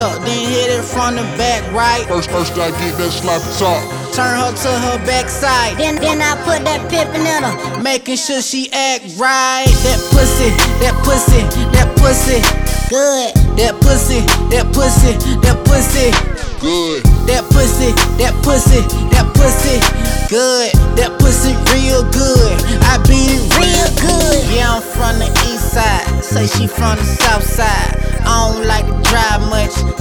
Then hit it from the back, right? First I get that sloppy top. Turn her to her backside. Then I put that pippin' in her, making sure she act right. That pussy, that pussy, that pussy, good. That pussy, that pussy, that pussy, Good. that pussy, that pussy, that pussy, good. That pussy real good. I beat it real good. Yeah, I'm from the east side, say she from the south side. I don't like to drive much.